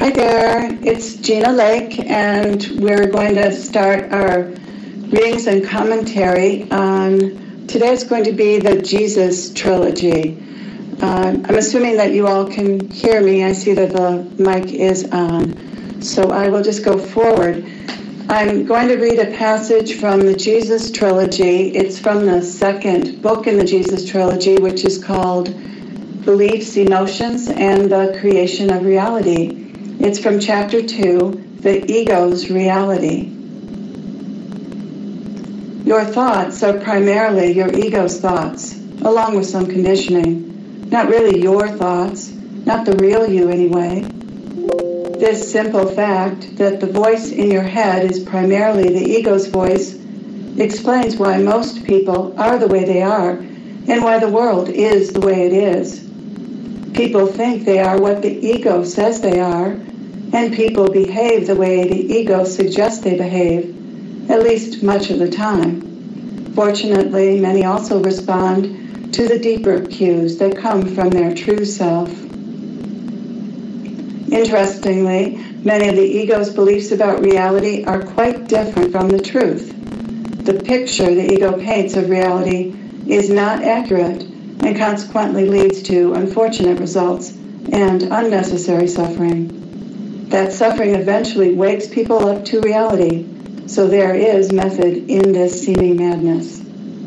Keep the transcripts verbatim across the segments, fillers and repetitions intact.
Hi there, it's Gina Lake, and we're going to start our readings and commentary on, today's going to be the Jesus Trilogy. Uh, I'm assuming that you all can hear me. I see that the mic is on, so I will just go forward. I'm going to read a passage from the Jesus Trilogy. It's from the second book in the Jesus Trilogy, which is called Beliefs, Emotions, and the Creation of Reality. It's from chapter two, The Ego's Reality. Your thoughts are primarily your ego's thoughts, along with some conditioning. Not really your thoughts, not the real you anyway. This simple fact that the voice in your head is primarily the ego's voice explains why most people are the way they are and why the world is the way it is. People think they are what the ego says they are, and people behave the way the ego suggests they behave, at least much of the time. Fortunately, many also respond to the deeper cues that come from their true self. Interestingly, many of the ego's beliefs about reality are quite different from the truth. The picture the ego paints of reality is not accurate and consequently leads to unfortunate results and unnecessary suffering. That suffering eventually wakes people up to reality, so there is method in this seeming madness.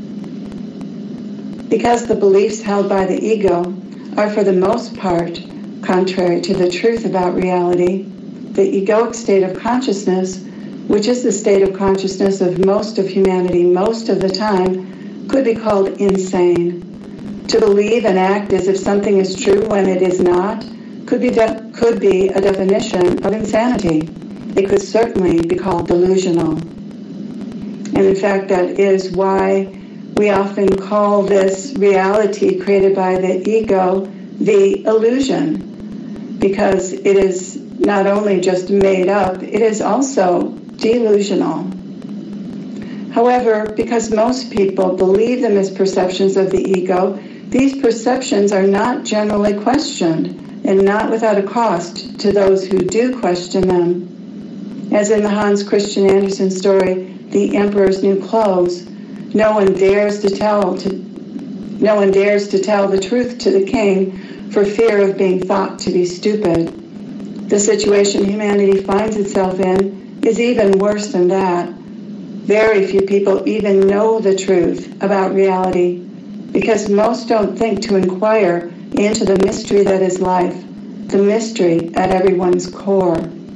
Because the beliefs held by the ego are for the most part contrary to the truth about reality, the egoic state of consciousness, which is the state of consciousness of most of humanity most of the time, could be called insane. To believe and act as if something is true when it is not could be de- could be a definition of insanity. It could certainly be called delusional. And in fact, that is why we often call this reality created by the ego the illusion, because it is not only just made up, it is also delusional. However, because most people believe them as perceptions of the ego, these perceptions are not generally questioned, and not without a cost to those who do question them. As in the Hans Christian Andersen story, The Emperor's New Clothes, no one dares to tell to no one dares to tell the truth to the king for fear of being thought to be stupid. The situation humanity finds itself in is even worse than that. Very few people even know the truth about reality, because most don't think to inquire into the mystery that is life, the mystery at everyone's core.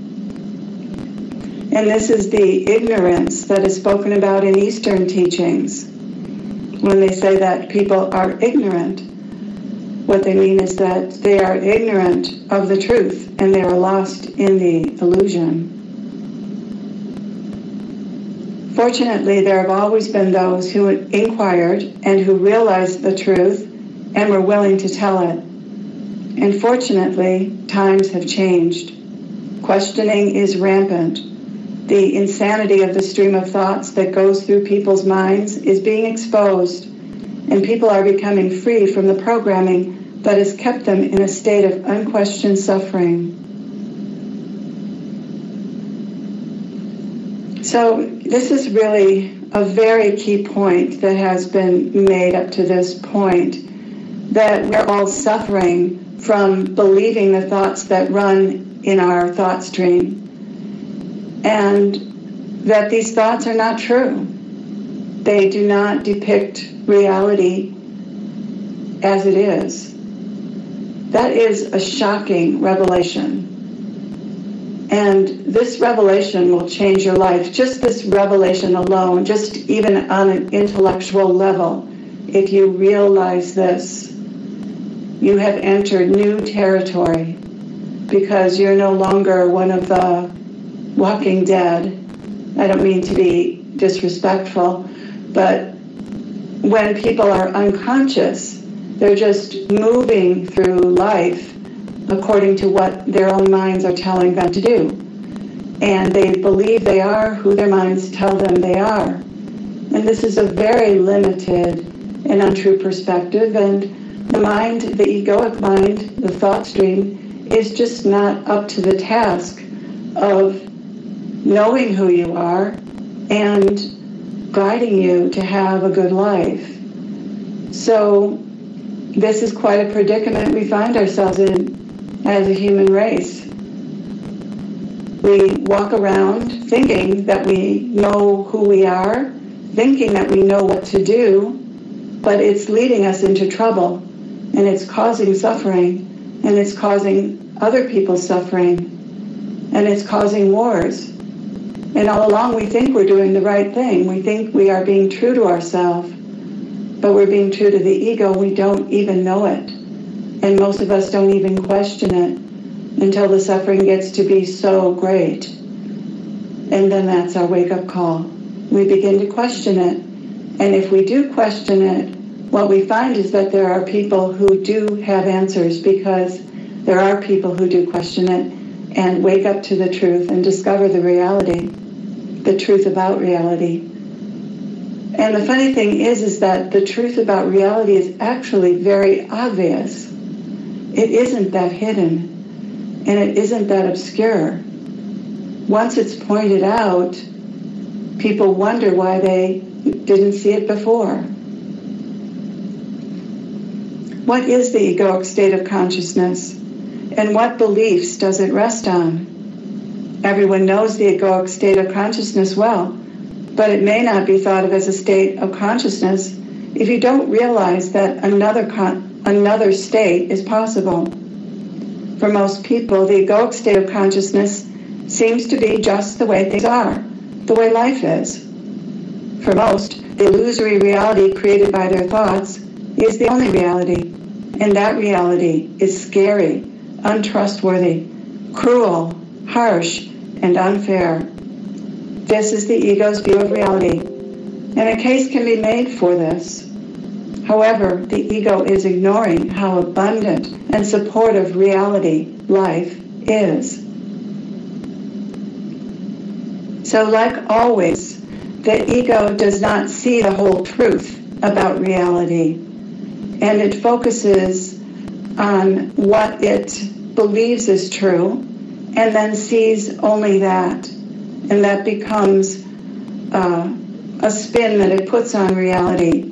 And this is the ignorance that is spoken about in Eastern teachings. When they say that people are ignorant, what they mean is that they are ignorant of the truth and they are lost in the illusion. Fortunately, there have always been those who inquired and who realized the truth and were willing to tell it. And fortunately, times have changed. Questioning is rampant. The insanity of the stream of thoughts that goes through people's minds is being exposed, and people are becoming free from the programming that has kept them in a state of unquestioned suffering. So this is really a very key point that has been made up to this point, that we're all suffering from believing the thoughts that run in our thought stream, and that these thoughts are not true. They do not depict reality as it is. That is a shocking revelation. And this revelation will change your life. Just this revelation alone, just even on an intellectual level, if you realize this, you have entered new territory, because you're no longer one of the walking dead. I don't mean to be disrespectful, but when people are unconscious, they're just moving through life according to what their own minds are telling them to do. And they believe they are who their minds tell them they are. And this is a very limited and untrue perspective, and the mind, the egoic mind, the thought stream, is just not up to the task of knowing who you are and guiding you to have a good life. So this is quite a predicament we find ourselves in as a human race. We walk around thinking that we know who we are, thinking that we know what to do, but it's leading us into trouble, and it's causing suffering, and it's causing other people suffering, and it's causing wars. And all along we think we're doing the right thing. We think we are being true to ourselves, but we're being true to the ego. We don't even know it. And most of us don't even question it until the suffering gets to be so great. And then that's our wake-up call. We begin to question it. And if we do question it, what we find is that there are people who do have answers, because there are people who do question it and wake up to the truth and discover the reality, the truth about reality. And the funny thing is, is that the truth about reality is actually very obvious. It isn't that hidden, and it isn't that obscure. Once it's pointed out, people wonder why they didn't see it before. What is the egoic state of consciousness, and what beliefs does it rest on? Everyone knows the egoic state of consciousness well, but it may not be thought of as a state of consciousness if you don't realize that another con- another state is possible. For most people, the egoic state of consciousness seems to be just the way things are, the way life is. For most, the illusory reality created by their thoughts is the only reality, and that reality is scary, untrustworthy, cruel, harsh, and unfair. This is the ego's view of reality, and a case can be made for this. However, the ego is ignoring how abundant and supportive reality, life, is. So, like always, the ego does not see the whole truth about reality, and it focuses on what it believes is true, and then sees only that, and that becomes uh, a spin that it puts on reality.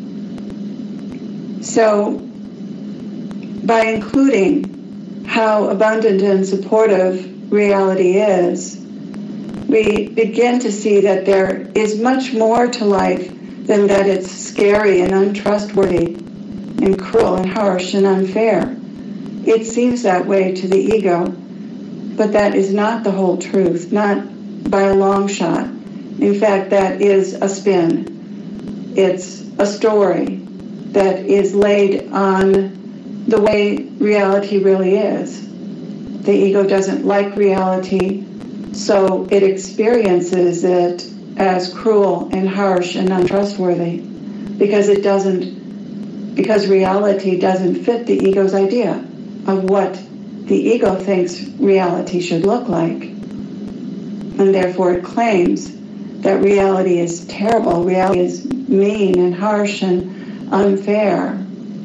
So, by including how abundant and supportive reality is, we begin to see that there is much more to life than that it's scary and untrustworthy and cruel and harsh and unfair. It seems that way to the ego, but that is not the whole truth, not by a long shot. In fact, that is a spin. It's a story that is laid on the way reality really is. The ego doesn't like reality, so it experiences it as cruel and harsh and untrustworthy because it doesn't, because reality doesn't fit the ego's idea of what the ego thinks reality should look like. And therefore it claims that reality is terrible, reality is mean and harsh and unfair.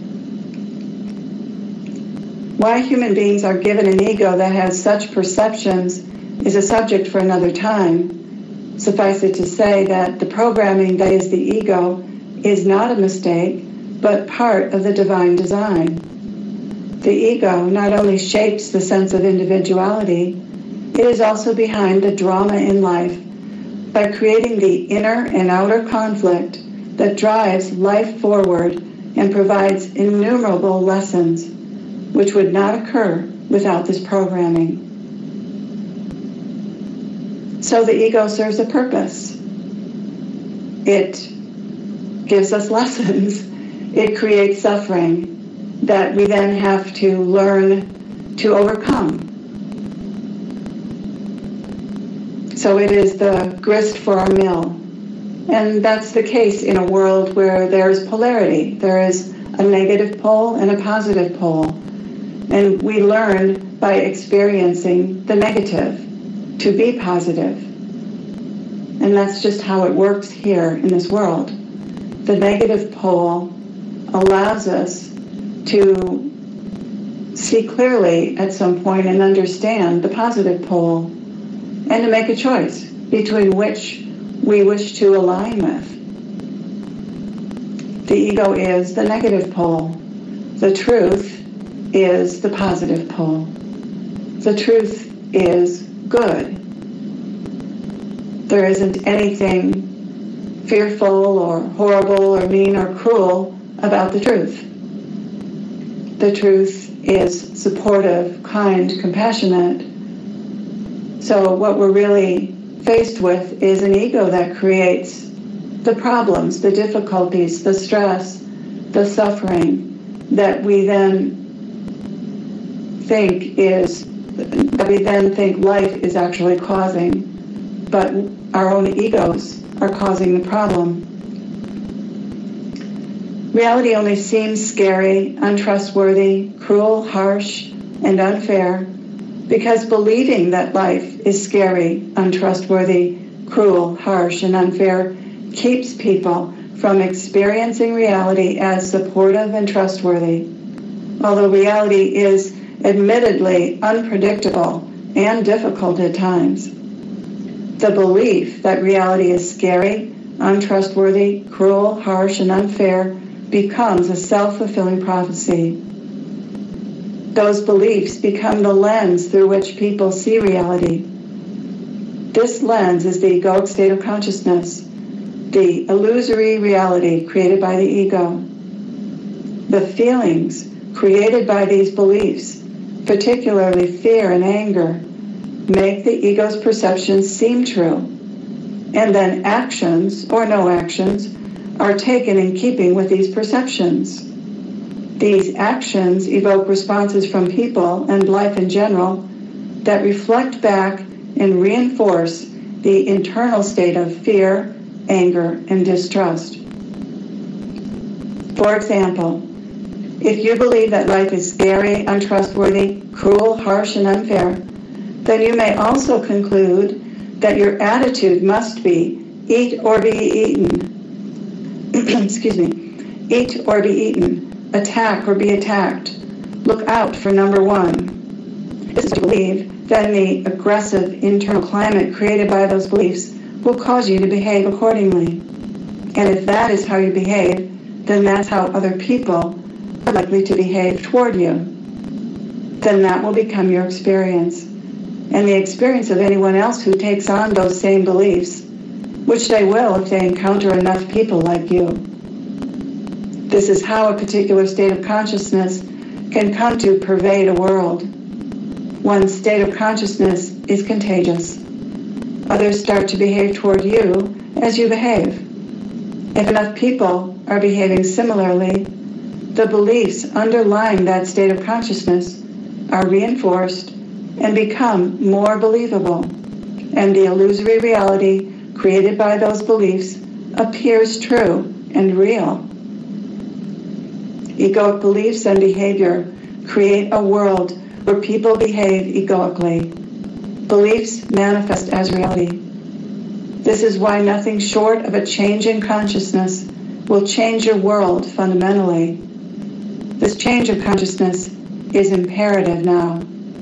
Why human beings are given an ego that has such perceptions is a subject for another time. Suffice it to say that the programming that is the ego is not a mistake, but part of the divine design. The ego not only shapes the sense of individuality, it is also behind the drama in life by creating the inner and outer conflict that drives life forward and provides innumerable lessons which would not occur without this programming. So the ego serves a purpose. It gives us lessons. It creates suffering that we then have to learn to overcome. So it is the grist for our mill. And that's the case in a world where there's polarity. There is a negative pole and a positive pole. And we learn by experiencing the negative to be positive. And that's just how it works here in this world. The negative pole allows us to see clearly at some point and understand the positive pole, and to make a choice between which we wish to align with. The ego is the negative pole. The truth is the positive pole. The truth is good. There isn't anything fearful or horrible or mean or cruel about the truth. The truth is supportive, kind, compassionate. So what we're really faced with is an ego that creates the problems, the difficulties, the stress, the suffering that we then think is, that we then think life is actually causing, but our own egos are causing the problem. Reality only seems scary, untrustworthy, cruel, harsh, and unfair because believing that life is scary, untrustworthy, cruel, harsh, and unfair keeps people from experiencing reality as supportive and trustworthy. Although reality is admittedly unpredictable and difficult at times, the belief that reality is scary, untrustworthy, cruel, harsh, and unfair becomes a self-fulfilling prophecy. Those beliefs become the lens through which people see reality. This lens is the egoic state of consciousness, the illusory reality created by the ego. The feelings created by these beliefs, particularly fear and anger, make the ego's perceptions seem true, and then actions, or no actions, are taken in keeping with these perceptions. These actions evoke responses from people and life in general that reflect back and reinforce the internal state of fear, anger, and distrust. For example, if you believe that life is scary, untrustworthy, cruel, harsh, and unfair, then you may also conclude that your attitude must be eat or be eaten. Excuse me. Eat or be eaten. Attack or be attacked. Look out for number one. This is to believe, then the aggressive internal climate created by those beliefs will cause you to behave accordingly. And if that is how you behave, then that's how other people are likely to behave toward you. Then that will become your experience, and the experience of anyone else who takes on those same beliefs, which they will if they encounter enough people like you. This is how a particular state of consciousness can come to pervade a world. One state of consciousness is contagious. Others start to behave toward you as you behave. If enough people are behaving similarly, the beliefs underlying that state of consciousness are reinforced and become more believable, and the illusory reality created by those beliefs appears true and real. Egoic beliefs and behavior create a world where people behave egoically. Beliefs manifest as reality. This is why nothing short of a change in consciousness will change your world fundamentally. This change of consciousness is imperative now.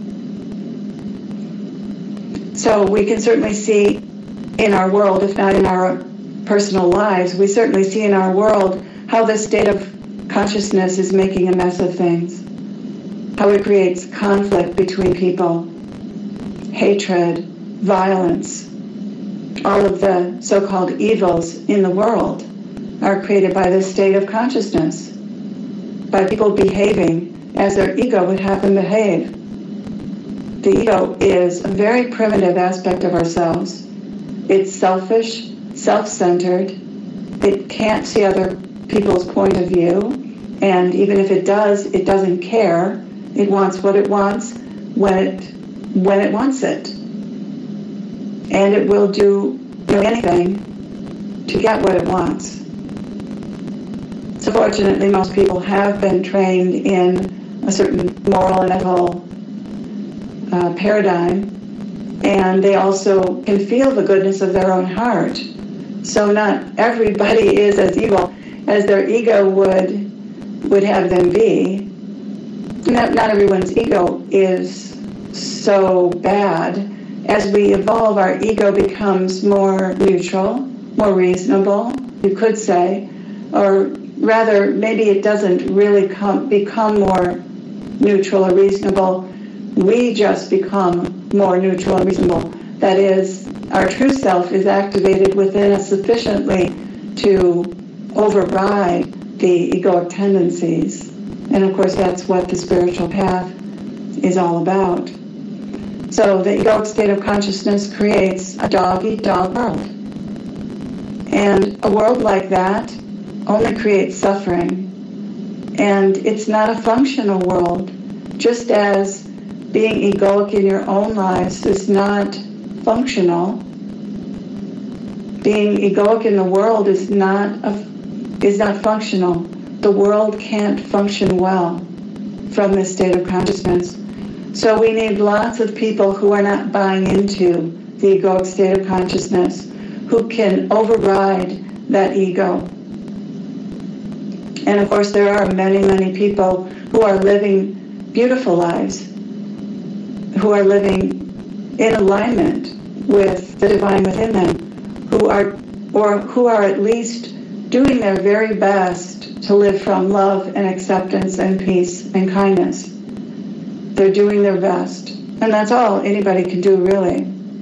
So we can certainly see in our world, if not in our personal lives, we certainly see in our world how this state of consciousness is making a mess of things, how it creates conflict between people, hatred, violence. All of the so-called evils in the world are created by this state of consciousness, by people behaving as their ego would have them behave. The ego is a very primitive aspect of ourselves. It's selfish, self-centered. It can't see other people's point of view, and even if it does, it doesn't care. It wants what it wants when it when it wants it, and it will do really anything to get what it wants. So fortunately, most people have been trained in a certain moral and ethical uh, paradigm, and they also can feel the goodness of their own heart. So not everybody is as evil as their ego would would have them be. not, not everyone's ego is so bad. As we evolve, our ego becomes more neutral, more reasonable, you could say, or rather, maybe it doesn't really come, become more neutral or reasonable. We just become more neutral and reasonable. That is, our true self is activated within us sufficiently to override the egoic tendencies. And of course, that's what the spiritual path is all about. So the egoic state of consciousness creates a dog-eat-dog world. And a world like that only creates suffering. And it's not a functional world, just as being egoic in your own lives is not functional. Being egoic in the world is not a, is not functional. The world can't function well from this state of consciousness. So we need lots of people who are not buying into the egoic state of consciousness, who can override that ego. And of course, there are many, many people who are living beautiful lives, who are living in alignment with the divine within them, who are, or who are at least doing their very best to live from love and acceptance and peace and kindness. They're doing their best. And that's all anybody can do, really.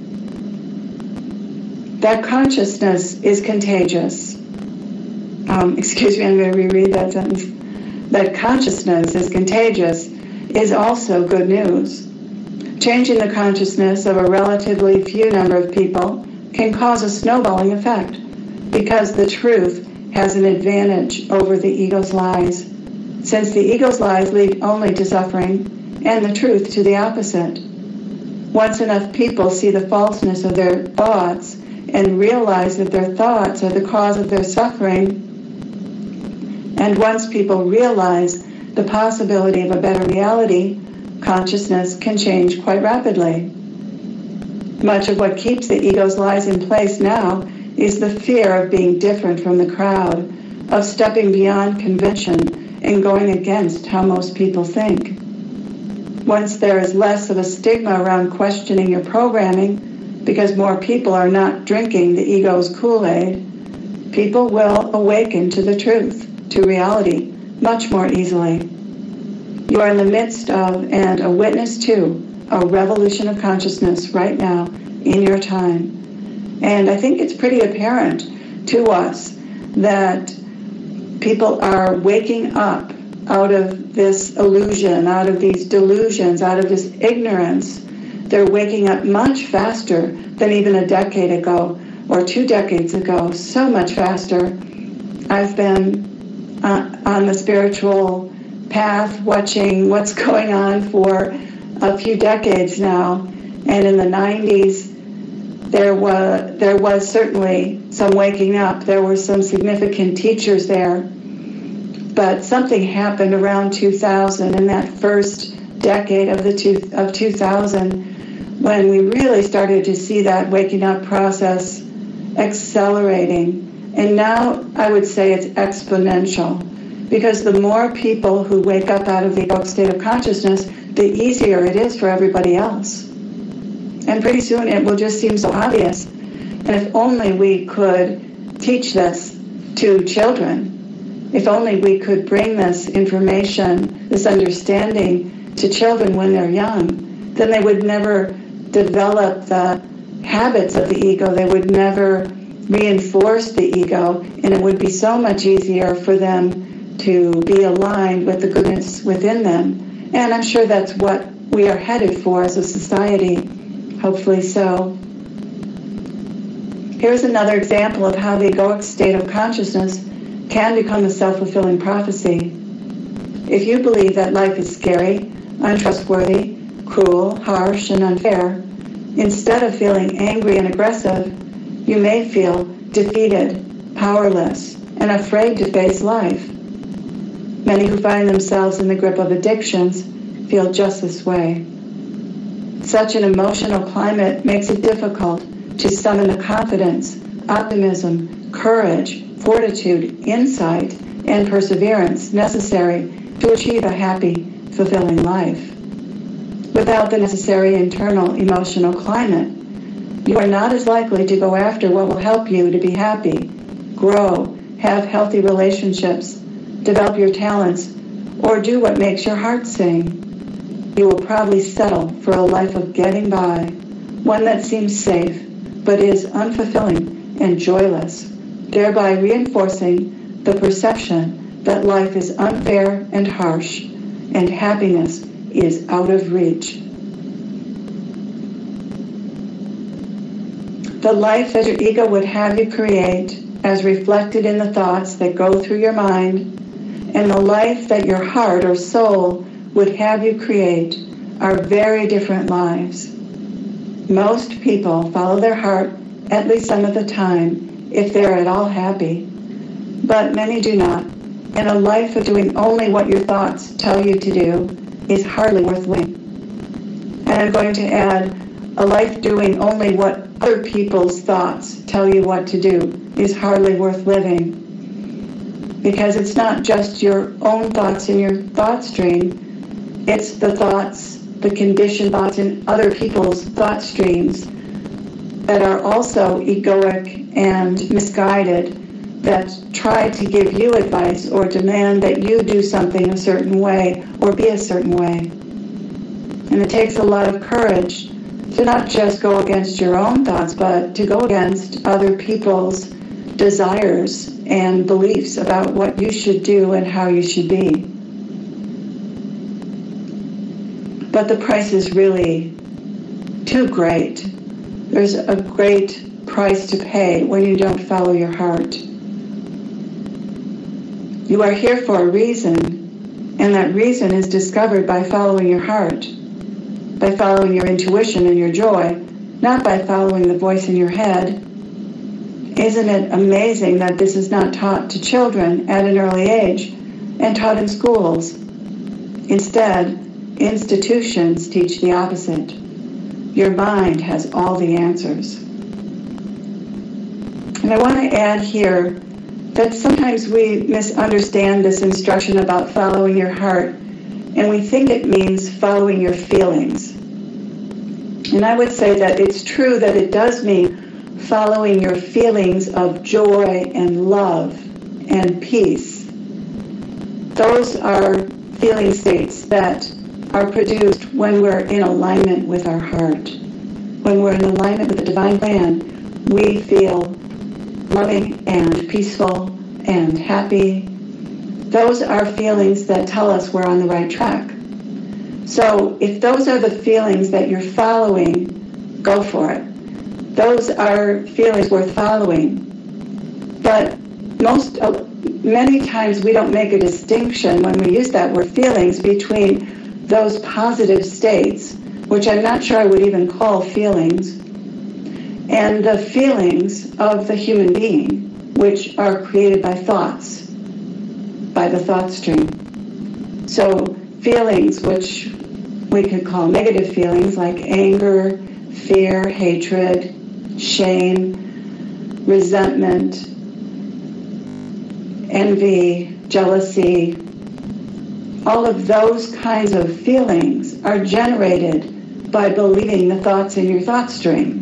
That consciousness is contagious. Um, excuse me, I'm going to reread that sentence. That consciousness is contagious is also good news. Changing the consciousness of a relatively few number of people can cause a snowballing effect, because the truth has an advantage over the ego's lies, since the ego's lies lead only to suffering and the truth to the opposite. Once enough people see the falseness of their thoughts and realize that their thoughts are the cause of their suffering, and once people realize the possibility of a better reality, consciousness can change quite rapidly. Much of what keeps the ego's lies in place now is the fear of being different from the crowd, of stepping beyond convention and going against how most people think. Once there is less of a stigma around questioning your programming, because more people are not drinking the ego's Kool-Aid, people will awaken to the truth, to reality, much more easily. You are in the midst of and a witness to a revolution of consciousness right now in your time. And I think it's pretty apparent to us that people are waking up out of this illusion, out of these delusions, out of this ignorance. They're waking up much faster than even a decade ago or two decades ago, so much faster. I've been uh, on the spiritual path watching what's going on for a few decades now, and in the nineties there was there was certainly some waking up. There were some significant teachers there, but something happened around two thousand, in that first decade of the two, of two thousand, when we really started to see that waking up process accelerating. And now I would say it's exponential, because the more people who wake up out of the egoic state of consciousness, the easier it is for everybody else. And pretty soon it will just seem so obvious. And if only we could teach this to children, if only we could bring this information, this understanding to children when they're young, then they would never develop the habits of the ego. They would never reinforce the ego, and it would be so much easier for them to be aligned with the goodness within them. And I'm sure that's what we are headed for as a society, hopefully so. Here's another example of how the egoic state of consciousness can become a self-fulfilling prophecy. If you believe that life is scary, untrustworthy, cruel, harsh, and unfair, instead of feeling angry and aggressive, you may feel defeated, powerless, and afraid to face life. Many who find themselves in the grip of addictions feel just this way. Such an emotional climate makes it difficult to summon the confidence, optimism, courage, fortitude, insight, and perseverance necessary to achieve a happy, fulfilling life. Without the necessary internal emotional climate, you are not as likely to go after what will help you to be happy, grow, have healthy relationships, develop your talents, or do what makes your heart sing. You will probably settle for a life of getting by, one that seems safe, but is unfulfilling and joyless, thereby reinforcing the perception that life is unfair and harsh, and happiness is out of reach. The life that your ego would have you create, as reflected in the thoughts that go through your mind, and the life that your heart or soul would have you create are very different lives. Most people follow their heart at least some of the time, if they're at all happy, but many do not, and a life of doing only what your thoughts tell you to do is hardly worth living. And I'm going to add, a life doing only what other people's thoughts tell you what to do is hardly worth living. Because it's not just your own thoughts in your thought stream, it's the thoughts, the conditioned thoughts in other people's thought streams that are also egoic and misguided, that try to give you advice or demand that you do something a certain way or be a certain way. And it takes a lot of courage to not just go against your own thoughts, but to go against other people's desires and beliefs about what you should do and how you should be. But the price is really too great. There's a great price to pay when you don't follow your heart. You are here for a reason, and that reason is discovered by following your heart, by following your intuition and your joy, not by following the voice in your head. Isn't it amazing that this is not taught to children at an early age and taught in schools? Instead, institutions teach the opposite. Your mind has all the answers. And I want to add here that sometimes we misunderstand this instruction about following your heart, and we think it means following your feelings. And I would say that it's true that it does mean following your feelings of joy and love and peace. Those are feeling states that are produced when we're in alignment with our heart. When we're in alignment with the divine plan, we feel loving and peaceful and happy. Those are feelings that tell us we're on the right track. So if those are the feelings that you're following, go for it. Those are feelings worth following. But most, uh, many times we don't make a distinction when we use that word feelings between those positive states, which I'm not sure I would even call feelings, and the feelings of the human being, which are created by thoughts, by the thought stream. So feelings, which we could call negative feelings like anger, fear, hatred, shame, resentment, envy, jealousy, all of those kinds of feelings are generated by believing the thoughts in your thought stream.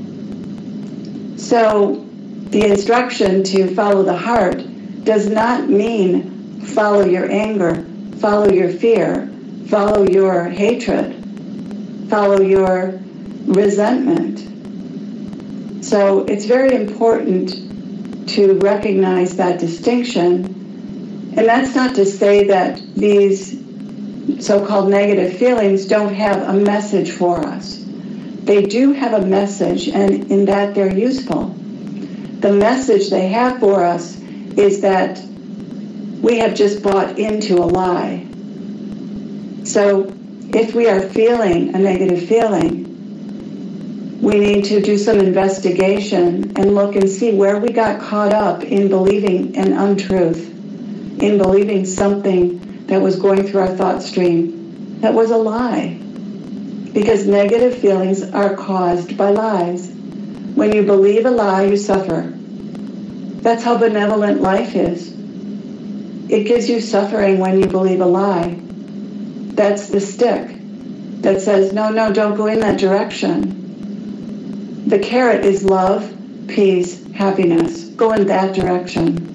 So the instruction to follow the heart does not mean follow your anger, follow your fear, follow your hatred, follow your resentment. So it's very important to recognize that distinction. And that's not to say that these so-called negative feelings don't have a message for us. They do have a message, and in that they're useful. The message they have for us is that we have just bought into a lie. So if we are feeling a negative feeling, we need to do some investigation and look and see where we got caught up in believing an untruth, in believing something that was going through our thought stream that was a lie. Because negative feelings are caused by lies. When you believe a lie, you suffer. That's how benevolent life is. It gives you suffering when you believe a lie. That's the stick that says, no, no, don't go in that direction. The carrot is love, peace, happiness. Go in that direction.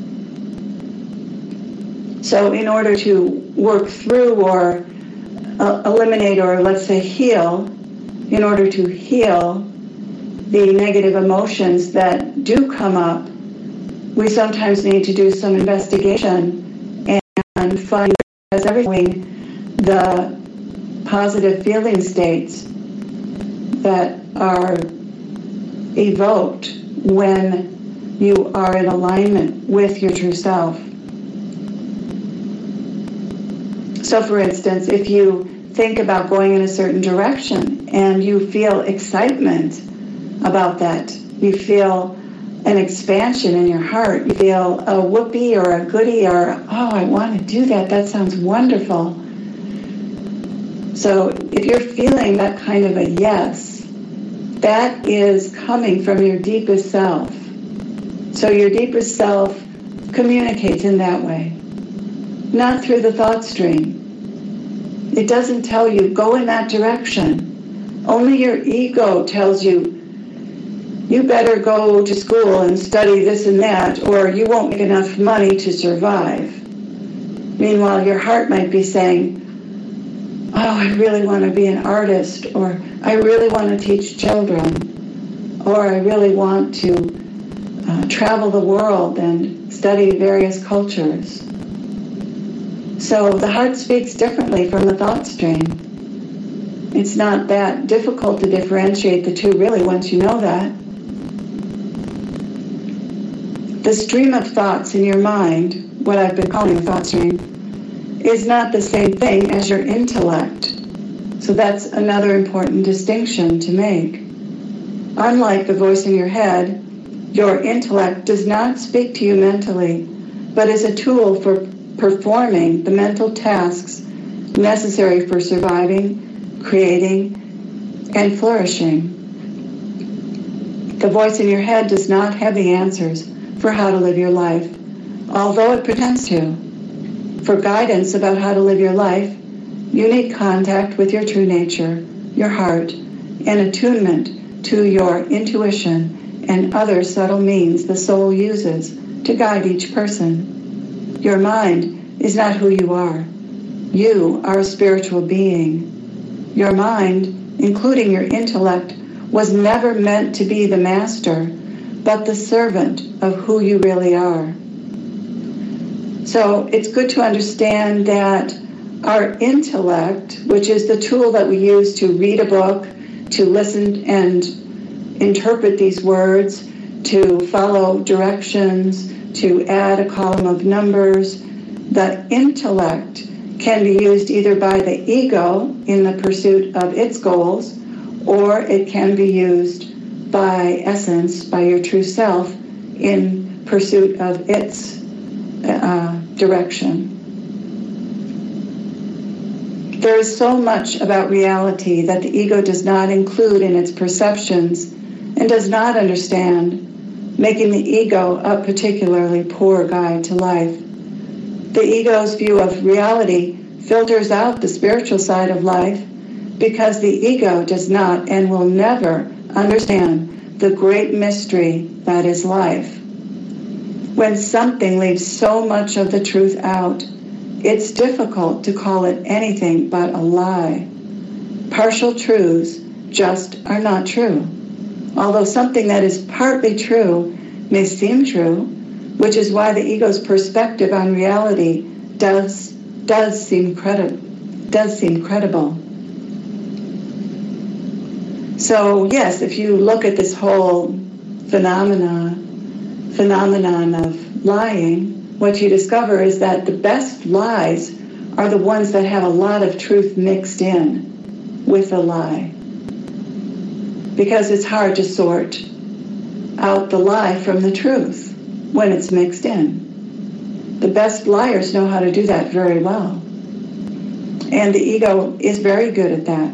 So in order to work through or uh, eliminate or let's say heal, in order to heal the negative emotions that do come up, we sometimes need to do some investigation and, and find as everything the positive feeling states that are evoked when you are in alignment with your true self. So for instance, if you think about going in a certain direction and you feel excitement about that, you feel an expansion in your heart, you feel a whoopee or a goodie or, oh, I want to do that, that sounds wonderful. So if you're feeling that kind of a yes, that is coming from your deepest self. So your deepest self communicates in that way, not through the thought stream. It doesn't tell you, go in that direction. Only your ego tells you, you better go to school and study this and that, or you won't make enough money to survive. Meanwhile, your heart might be saying, oh, I really want to be an artist, or I really want to teach children, or I really want to uh, travel the world and study various cultures. So the heart speaks differently from the thought stream. It's not that difficult to differentiate the two, really, once you know that. The stream of thoughts in your mind, what I've been calling the thought stream, is not the same thing as your intellect. So that's another important distinction to make. Unlike the voice in your head, your intellect does not speak to you mentally, but is a tool for performing the mental tasks necessary for surviving, creating, and flourishing. The voice in your head does not have the answers for how to live your life, although it pretends to. For guidance about how to live your life, you need contact with your true nature, your heart, and attunement to your intuition and other subtle means the soul uses to guide each person. Your mind is not who you are. You are a spiritual being. Your mind, including your intellect, was never meant to be the master, but the servant of who you really are. So it's good to understand that our intellect, which is the tool that we use to read a book, to listen and interpret these words, to follow directions, to add a column of numbers, the intellect can be used either by the ego in the pursuit of its goals, or it can be used by essence, by your true self, in pursuit of its uh, direction. There is so much about reality that the ego does not include in its perceptions and does not understand, making the ego a particularly poor guide to life. The ego's view of reality filters out the spiritual side of life because the ego does not and will never understand the great mystery that is life. When something leaves so much of the truth out, it's difficult to call it anything but a lie. Partial truths just are not true. Although something that is partly true may seem true, which is why the ego's perspective on reality does does seem credi- does seem credible. So yes, if you look at this whole phenomena phenomenon of lying, what you discover is that the best lies are the ones that have a lot of truth mixed in with the lie. Because it's hard to sort out the lie from the truth when it's mixed in. The best liars know how to do that very well. And the ego is very good at that.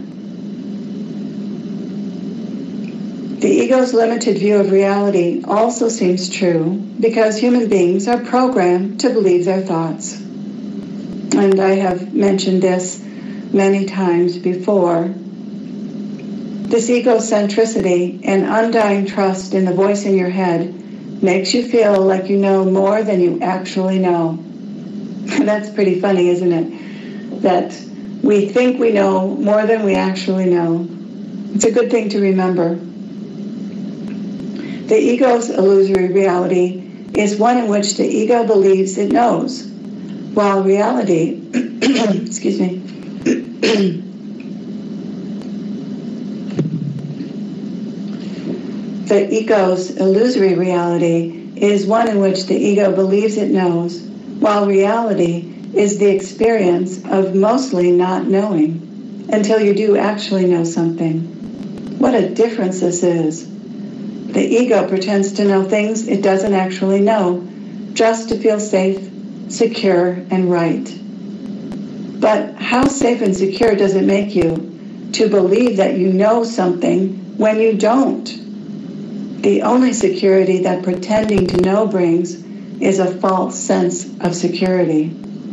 The ego's limited view of reality also seems true because human beings are programmed to believe their thoughts. And I have mentioned this many times before, this egocentricity and undying trust in the voice in your head makes you feel like you know more than you actually know. That's pretty funny, isn't it? That we think we know more than we actually know. It's a good thing to remember. The ego's illusory reality is one in which the ego believes it knows, while reality, excuse me, the ego's illusory reality is one in which the ego believes it knows, while reality is the experience of mostly not knowing until you do actually know something. What a difference this is. The ego pretends to know things it doesn't actually know, just to feel safe, secure, and right. But how safe and secure does it make you to believe that you know something when you don't? The only security that pretending to know brings is a false sense of security.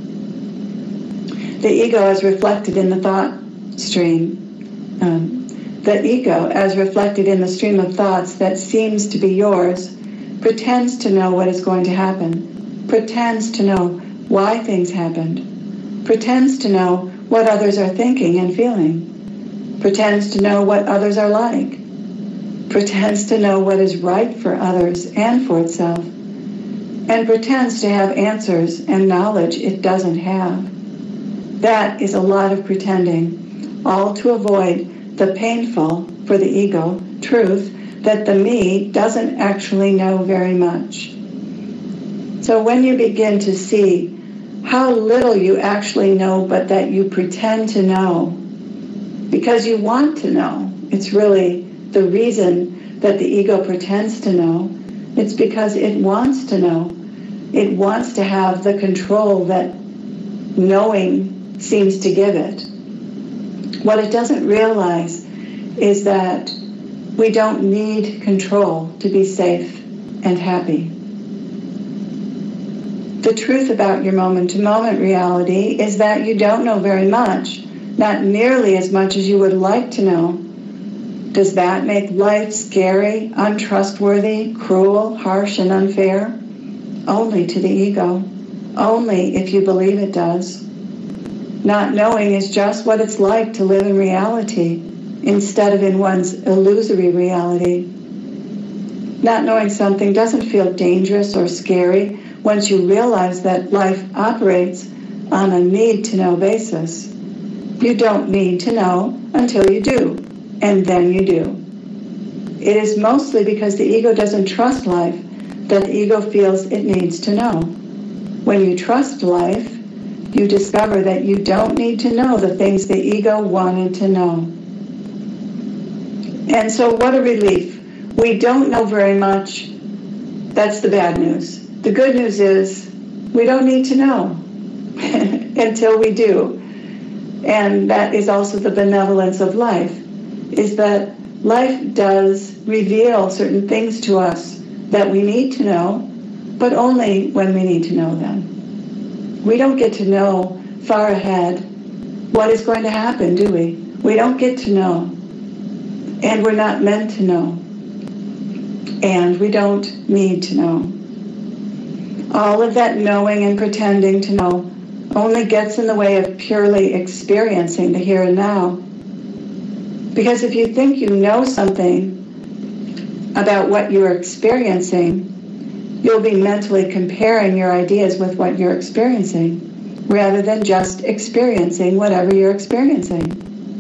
The ego as reflected in the thought stream, um, the ego as reflected in the stream of thoughts that seems to be yours, pretends to know what is going to happen, pretends to know why things happened, pretends to know what others are thinking and feeling, pretends to know what others are like, pretends to know what is right for others and for itself, and pretends to have answers and knowledge it doesn't have. That is a lot of pretending, all to avoid the painful, for the ego, truth that the me doesn't actually know very much. So when you begin to see how little you actually know, but that you pretend to know, because you want to know, it's really the reason that the ego pretends to know. It's because it wants to know. It wants to have the control that knowing seems to give it. What it doesn't realize is that we don't need control to be safe and happy. The truth about your moment-to-moment reality is that you don't know very much, not nearly as much as you would like to know. Does that make life scary, untrustworthy, cruel, harsh, and unfair? Only to the ego. Only if you believe it does. Not knowing is just what it's like to live in reality instead of in one's illusory reality. Not knowing something doesn't feel dangerous or scary once you realize that life operates on a need-to-know basis. You don't need to know until you do, and then you do. It is mostly because the ego doesn't trust life that the ego feels it needs to know. When you trust life, you discover that you don't need to know the things the ego wanted to know. And so what a relief. We don't know very much. That's the bad news. The good news is we don't need to know until we do. And that is also the benevolence of life, is that life does reveal certain things to us that we need to know, but only when we need to know them. We don't get to know far ahead what is going to happen, do we? We don't get to know. And we're not meant to know. And we don't need to know. All of that knowing and pretending to know only gets in the way of purely experiencing the here and now. Because if you think you know something about what you're experiencing, you'll be mentally comparing your ideas with what you're experiencing, rather than just experiencing whatever you're experiencing.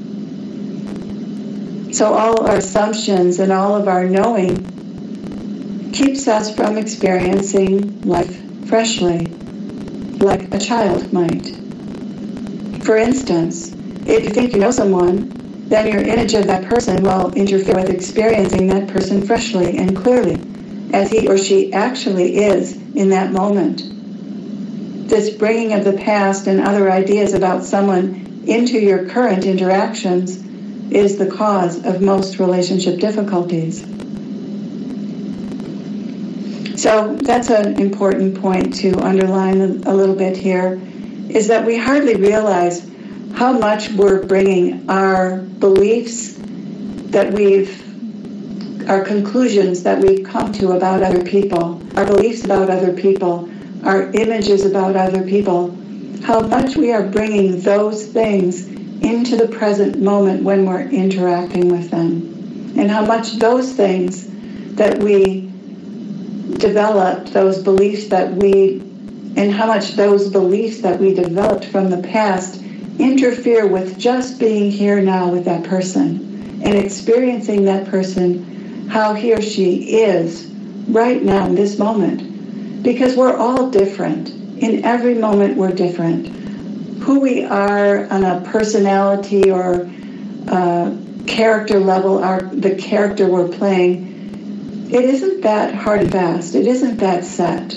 So all our assumptions and all of our knowing keeps us from experiencing life freshly, like a child might. For instance, if you think you know someone, then your image of that person will interfere with experiencing that person freshly and clearly, as he or she actually is in that moment. This bringing of the past and other ideas about someone into your current interactions is the cause of most relationship difficulties. So that's an important point to underline a little bit here, is that we hardly realize how much we're bringing our beliefs that we've, our conclusions that we've come to about other people, our beliefs about other people, our images about other people, how much we are bringing those things into the present moment when we're interacting with them, and how much those things that we developed, those beliefs that we, and how much those beliefs that we developed from the past interfere with just being here now with that person and experiencing that person how he or she is right now in this moment. Because we're all different. In every moment we're different. Who we are on a personality or uh, character level, our, the character we're playing, it isn't that hard and fast. It isn't that set.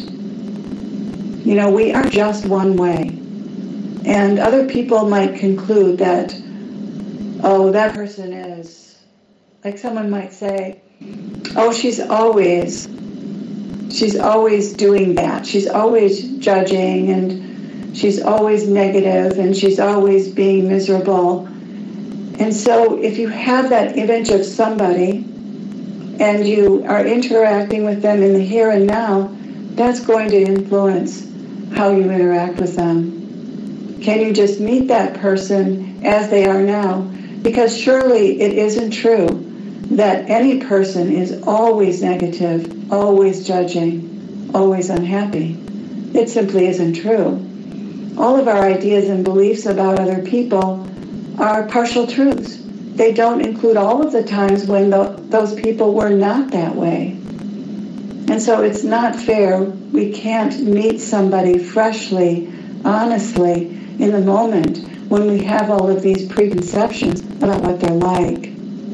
You know, we are just one way. And other people might conclude that, oh, that person is, like someone might say, oh, she's always, she's always doing that. She's always judging, and she's always negative, and she's always being miserable. And so if you have that image of somebody and you are interacting with them in the here and now, that's going to influence how you interact with them. Can you just meet that person as they are now? Because surely it isn't true that any person is always negative, always judging, always unhappy. It simply isn't true. All of our ideas and beliefs about other people are partial truths. They don't include all of the times when the, those people were not that way. And so it's not fair. We can't meet somebody freshly, honestly, in the moment when we have all of these preconceptions about what they're like.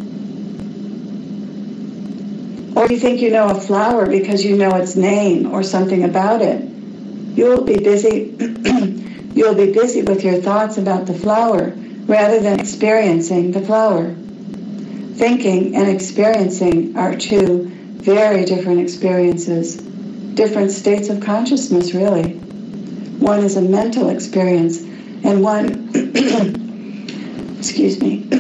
Or you think you know a flower because you know its name or something about it. You'll be busy you'll be busy with your thoughts about the flower rather than experiencing the flower. Thinking and experiencing are two very different experiences, different states of consciousness, really. One is a mental experience, and one, excuse me,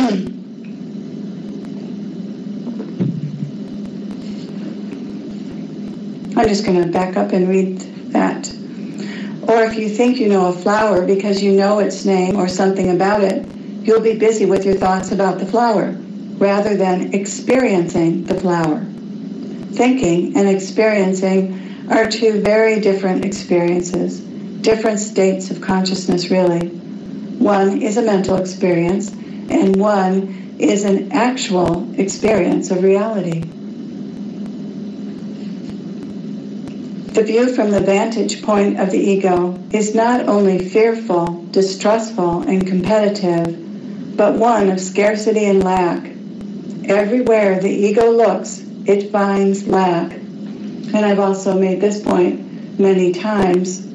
I'm just going to back up and read that. Or if you think you know a flower because you know its name or something about it, you'll be busy with your thoughts about the flower rather than experiencing the flower. Thinking and experiencing are two very different experiences, different states of consciousness, really. One is a mental experience, and one is an actual experience of reality. The view from the vantage point of the ego is not only fearful, distrustful, and competitive, but one of scarcity and lack. Everywhere the ego looks, it finds lack. And I've also made this point many times.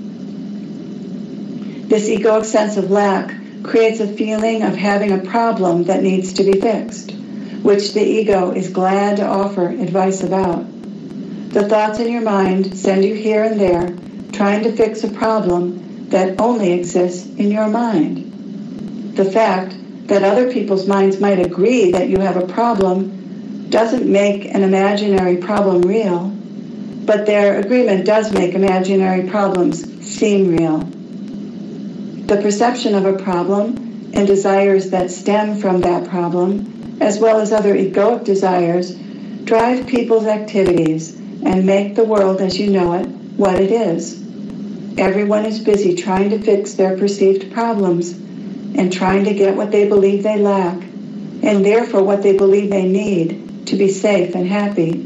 This egoic sense of lack creates a feeling of having a problem that needs to be fixed, which the ego is glad to offer advice about. The thoughts in your mind send you here and there, trying to fix a problem that only exists in your mind. The fact that other people's minds might agree that you have a problem doesn't make an imaginary problem real, but their agreement does make imaginary problems seem real. The perception of a problem and desires that stem from that problem, as well as other egoic desires, drive people's activities and make the world as you know it what it is. Everyone is busy trying to fix their perceived problems and trying to get what they believe they lack, and therefore what they believe they need to be safe and happy.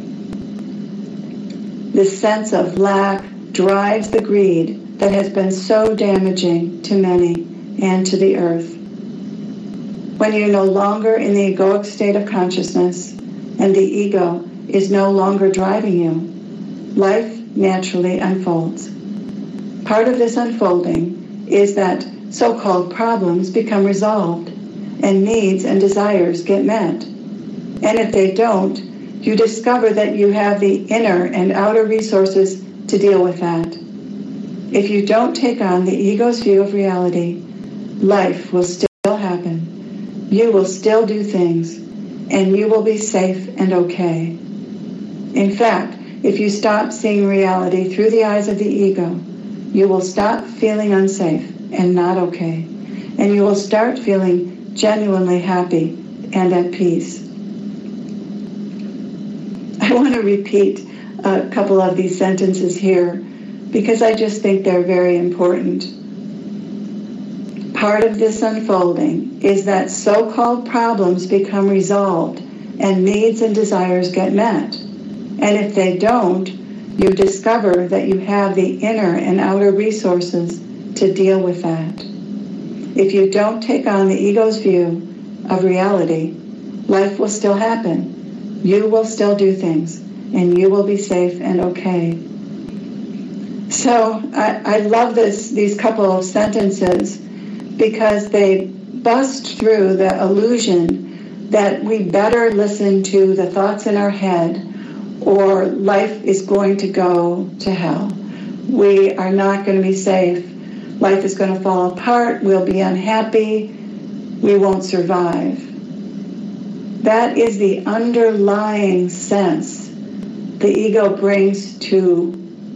This sense of lack drives the greed that has been so damaging to many and to the earth. When you're no longer in the egoic state of consciousness and the ego is no longer driving you, life naturally unfolds. Part of this unfolding is that so-called problems become resolved and needs and desires get met. And if they don't, you discover that you have the inner and outer resources to deal with that. If you don't take on the ego's view of reality, life will still happen. You will still do things, and you will be safe and okay. In fact, if you stop seeing reality through the eyes of the ego, you will stop feeling unsafe and not okay, and you will start feeling genuinely happy and at peace. I want to repeat a couple of these sentences here because I just think they're very important. Part of this unfolding is that so-called problems become resolved and needs and desires get met. And if they don't, you discover that you have the inner and outer resources to deal with that. If you don't take on the ego's view of reality, life will still happen. You will still do things, and you will be safe and okay. So I, I love this these couple of sentences because they bust through the illusion that we better listen to the thoughts in our head or life is going to go to hell. We are not going to be safe. Life is going to fall apart. We'll be unhappy. We won't survive. That is the underlying sense the ego brings to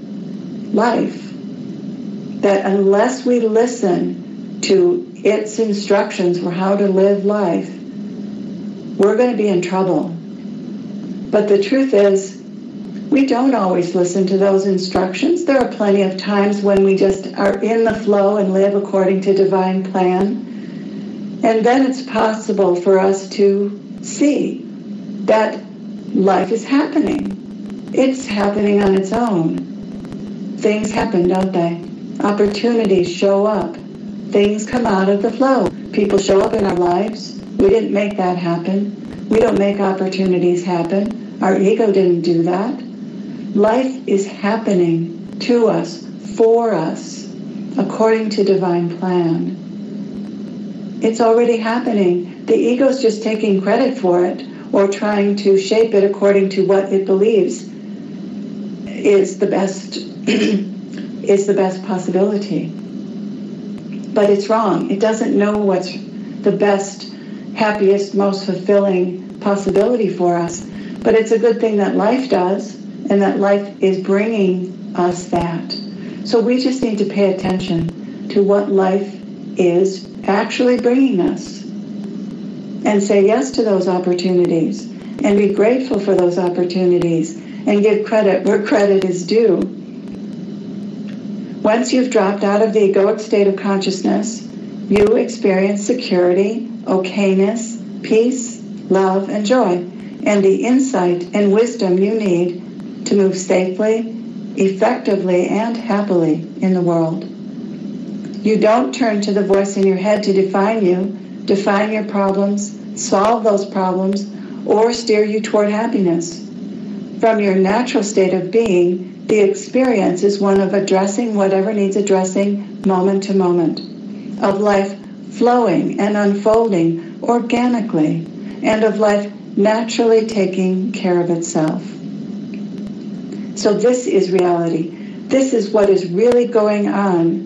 life. That unless we listen to its instructions for how to live life, we're going to be in trouble. But the truth is, we don't always listen to those instructions. There are plenty of times when we just are in the flow and live according to divine plan. And then it's possible for us to see that life is happening. It's happening on its own. Things happen, don't they? Opportunities show up. Things come out of the flow. People show up in our lives. We didn't make that happen. We don't make opportunities happen. Our ego didn't do that. Life is happening to us, for us, according to divine plan. It's already happening. The ego's just taking credit for it or trying to shape it according to what it believes is the best is the best possibility. But it's wrong. It doesn't know what's the best, happiest, most fulfilling possibility for us. But it's a good thing that life does, and that life is bringing us that. So we just need to pay attention to what life is actually bringing us and say yes to those opportunities and be grateful for those opportunities and give credit where credit is due. Once you've dropped out of the egoic state of consciousness, you experience security, okayness, peace, love, and joy, and the insight and wisdom you need to move safely, effectively, and happily in the world. You don't turn to the voice in your head to define you, define your problems, solve those problems, or steer you toward happiness. From your natural state of being, the experience is one of addressing whatever needs addressing moment to moment, of life flowing and unfolding organically, and of life naturally taking care of itself. So this is reality. This is what is really going on.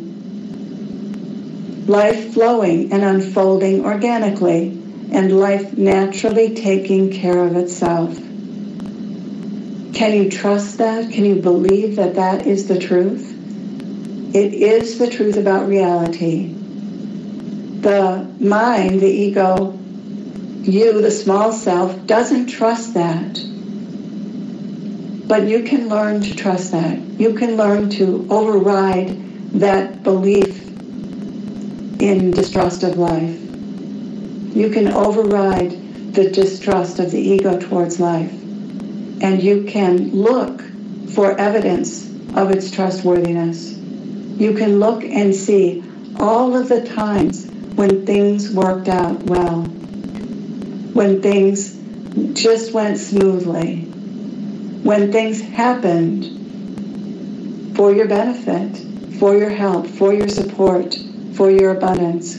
Life flowing and unfolding organically, and life naturally taking care of itself. Can you trust that? Can you believe that that is the truth? It is the truth about reality. The mind, the ego, you, the small self, doesn't trust that. But you can learn to trust that. You can learn to override that belief in distrust of life. You can override the distrust of the ego towards life. And you can look for evidence of its trustworthiness. You can look and see all of the times when things worked out well, when things just went smoothly, when things happened for your benefit, for your help, for your support, for your abundance.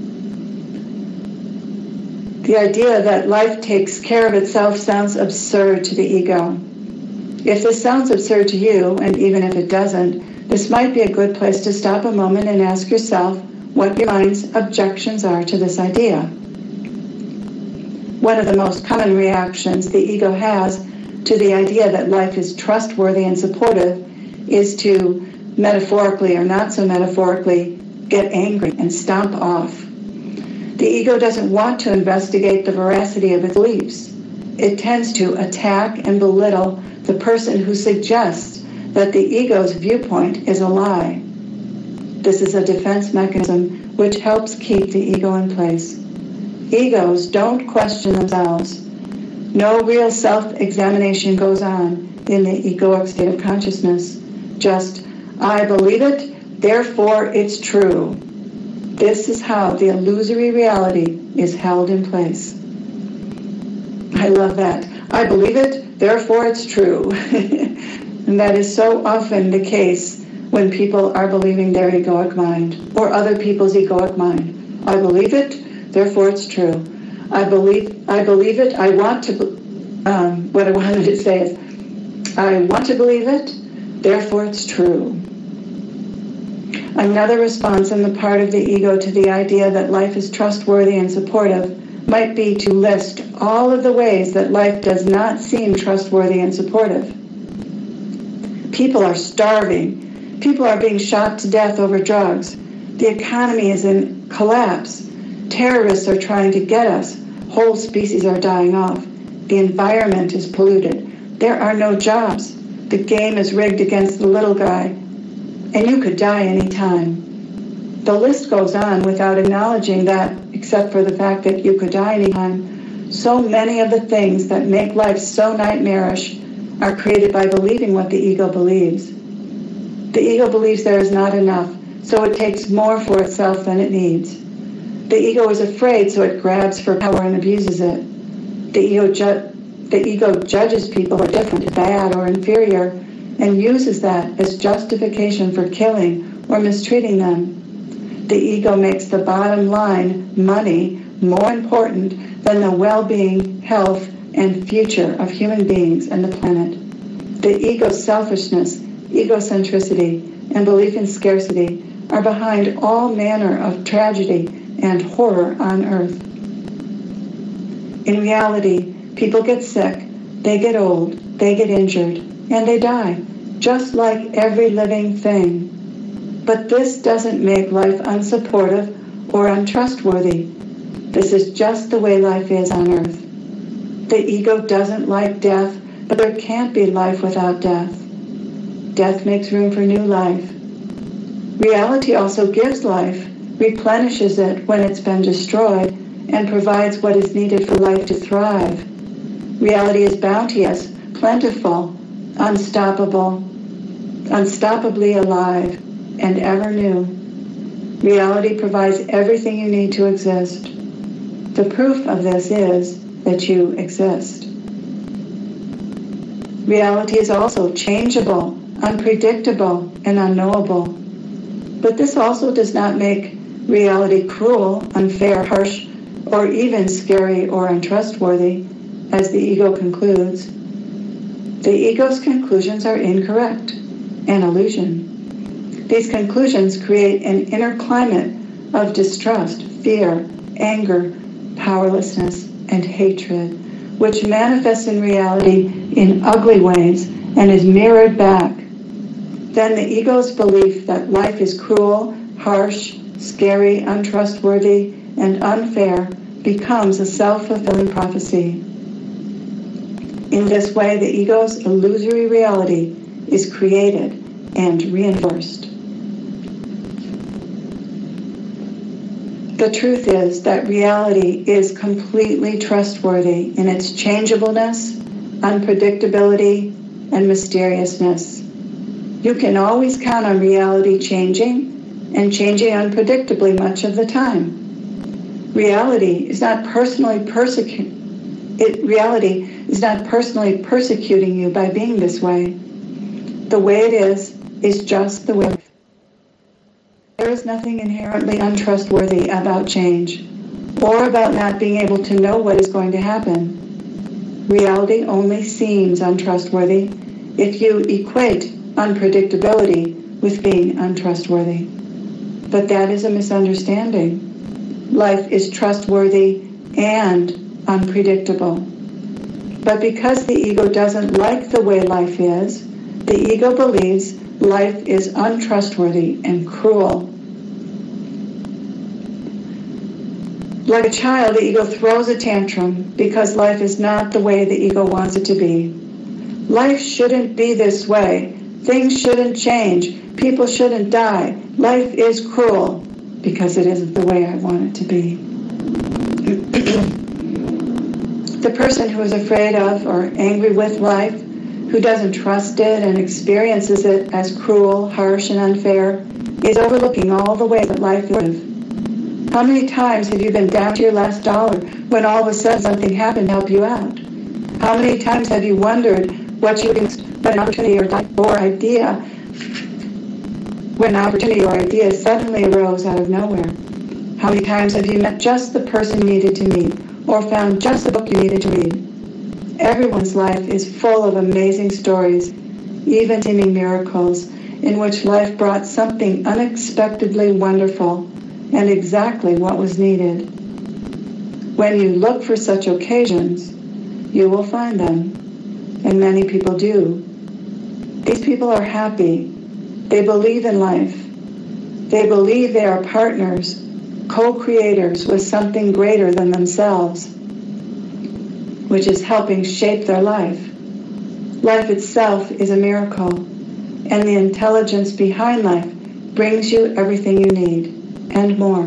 The idea that life takes care of itself sounds absurd to the ego. If this sounds absurd to you, and even if it doesn't, this might be a good place to stop a moment and ask yourself what your mind's objections are to this idea. One of the most common reactions the ego has to the idea that life is trustworthy and supportive is to, metaphorically or not so metaphorically, get angry and stomp off. The ego doesn't want to investigate the veracity of its beliefs. It tends to attack and belittle the person who suggests that the ego's viewpoint is a lie. This is a defense mechanism which helps keep the ego in place. Egos don't question themselves. No real self-examination goes on in the egoic state of consciousness. Just, I believe it, therefore it's true. This is how the illusory reality is held in place. I love that. I believe it, therefore it's true. And that is so often the case when people are believing their egoic mind or other people's egoic mind. I believe it, therefore it's true. I believe I believe it, I want to, um, what I wanted to say is, I want to believe it, therefore it's true. Another response on the part of the ego to the idea that life is trustworthy and supportive might be to list all of the ways that life does not seem trustworthy and supportive. People are starving. People are being shot to death over drugs. The economy is in collapse. Terrorists are trying to get us. Whole species are dying off. The environment is polluted. There are no jobs. The game is rigged against the little guy. And you could die any time. The list goes on without acknowledging that, except for the fact that you could die any time, so many of the things that make life so nightmarish are created by believing what the ego believes. The ego believes there is not enough, so it takes more for itself than it needs. The ego is afraid, so it grabs for power and abuses it. The ego, ju- the ego judges people who are different, bad, or inferior, and uses that as justification for killing or mistreating them. The ego makes the bottom line, money, more important than the well-being, health, and future of human beings and the planet. The ego's selfishness, egocentricity, and belief in scarcity are behind all manner of tragedy and horror on earth. In reality, people get sick, they get old, they get injured, and they die, just like every living thing. But this doesn't make life unsupportive or untrustworthy. This is just the way life is on earth. The ego doesn't like death, but there can't be life without death. Death makes room for new life. Reality also gives life, replenishes it when it's been destroyed, and provides what is needed for life to thrive. Reality is bounteous, plentiful, unstoppable, unstoppably alive, and ever new. Reality provides everything you need to exist. The proof of this is that you exist. Reality is also changeable, unpredictable, and unknowable. But this also does not make reality cruel, unfair, harsh, or even scary or untrustworthy, as the ego concludes. The ego's conclusions are incorrect, an illusion. These conclusions create an inner climate of distrust, fear, anger, powerlessness, and hatred, which manifests in reality in ugly ways and is mirrored back. Then the ego's belief that life is cruel, harsh, scary, untrustworthy, and unfair becomes a self-fulfilling prophecy. In this way, the ego's illusory reality is created and reinforced. The truth is that reality is completely trustworthy in its changeableness, unpredictability, and mysteriousness. You can always count on reality changing and changing unpredictably much of the time. Reality is not personally persecuting. It, reality is not personally persecuting you by being this way. The way it is, is just the way it is. There is nothing inherently untrustworthy about change, or about not being able to know what is going to happen. Reality only seems untrustworthy if you equate unpredictability with being untrustworthy. But that is a misunderstanding. Life is trustworthy and unpredictable. But because the ego doesn't like the way life is, the ego believes life is untrustworthy and cruel. Like a child, the ego throws a tantrum because life is not the way the ego wants it to be. Life shouldn't be this way. Things shouldn't change. People shouldn't die. Life is cruel because it isn't the way I want it to be. The person who is afraid of or angry with life, who doesn't trust it and experiences it as cruel, harsh, and unfair, is overlooking all the ways that life is. How many times have you been down to your last dollar when all of a sudden something happened to help you out? How many times have you wondered what you when an opportunity or, or idea, when an opportunity or idea suddenly arose out of nowhere? How many times have you met just the person you needed to meet, or found just the book you needed to read? Everyone's life is full of amazing stories, even seeming miracles, in which life brought something unexpectedly wonderful and exactly what was needed. When you look for such occasions, you will find them, and many people do. These people are happy. They believe in life. They believe they are partners, co-creators with something greater than themselves, which is helping shape their life. Life itself is a miracle, and the intelligence behind life brings you everything you need and more.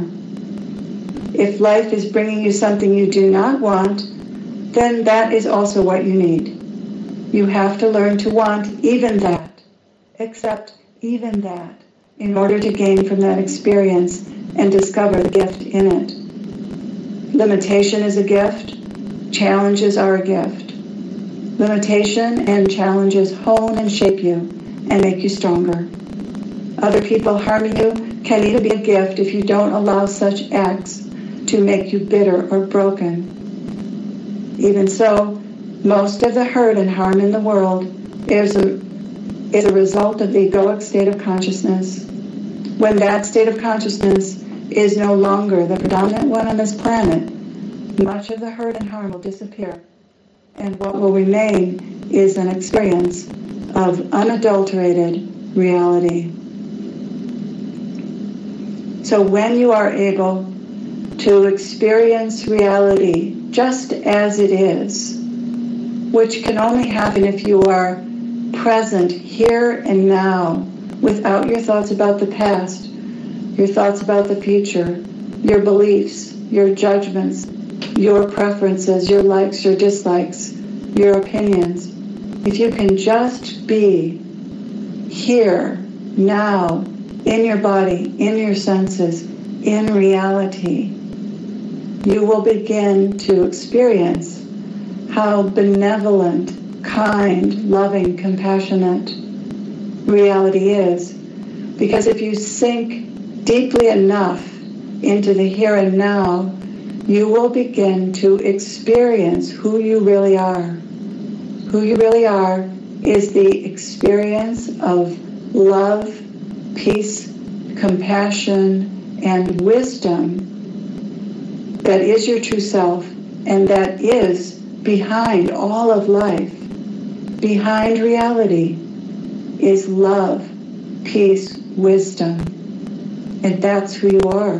If life is bringing you something you do not want, then that is also what you need. You have to learn to want even that, accept even that, in order to gain from that experience and discover the gift in it. Limitation is a gift. Challenges are a gift. Limitation and challenges hone and shape you and make you stronger. Other people harming you can even be a gift if you don't allow such acts to make you bitter or broken. Even so, most of the hurt and harm in the world is a, is a result of the egoic state of consciousness. When that state of consciousness is no longer the predominant one on this planet, much of the hurt and harm will disappear, and what will remain is an experience of unadulterated reality. So when you are able to experience reality just as it is, which can only happen if you are present here and now, without your thoughts about the past, your thoughts about the future, your beliefs, your judgments, your preferences, your likes, your dislikes, your opinions. If you can just be here, now, in your body, in your senses, in reality, you will begin to experience how benevolent, kind, loving, compassionate reality is. Because if you sink deeply enough into the here and now, you will begin to experience who you really are. Who you really are is the experience of love, peace, compassion, and wisdom that is your true self and that is behind all of life. Behind reality is love, peace, wisdom, and that's who you are.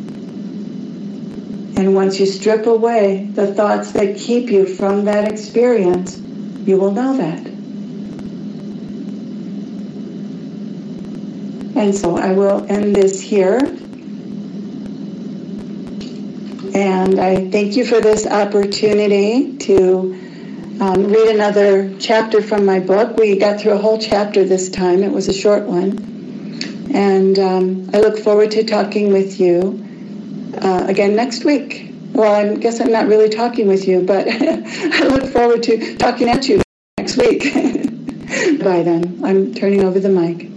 And once you strip away the thoughts that keep you from that experience, you will know that. And so I will end this here. And I thank you for this opportunity to um, read another chapter from my book. We got through a whole chapter this time. It was a short one. And um, I look forward to talking with you uh, again next week. Well, I guess I'm not really talking with you, but I look forward to talking at you next week. Bye then. I'm turning over the mic.